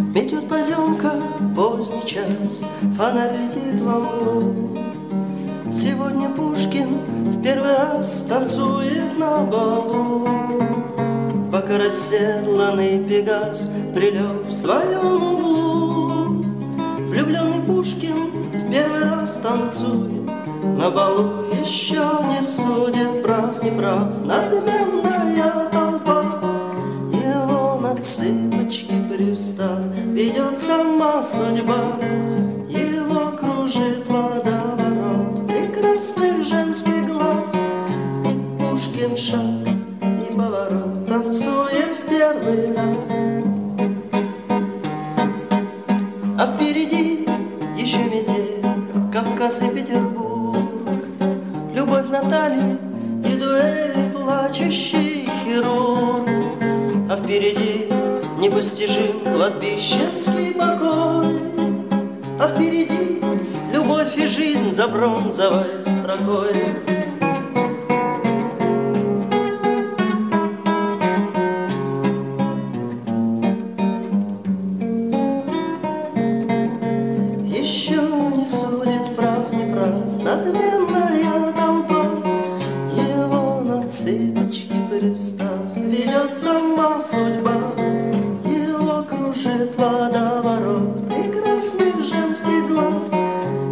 Метет поземка, поздний час, фонарь летит во мглу. Сегодня Пушкин в первый раз танцует на балу. Пока расседланный Пегас прилег в своем углу. Влюбленный Пушкин в первый раз танцует на балу, еще не судит, прав, не прав, надменная толпа. Его на цыпочки привстав ведет сама судьба. Его кружит водоворот прекрасных женских глаз. И Пушкин шаг и поворот танцует в первый раз. А впереди еще метель, Кавказ и Петербург, любовь Натальи и дуэль, плачущий хирург. А впереди непостижим кладбищенский покой. А впереди любовь и жизнь за бронзовой строкой. Еще не судит, прав, не прав, надменная толпа. Его на цыпочки привстав ведет сама судьба. Его кружит водоворот прекрасных женских глаз.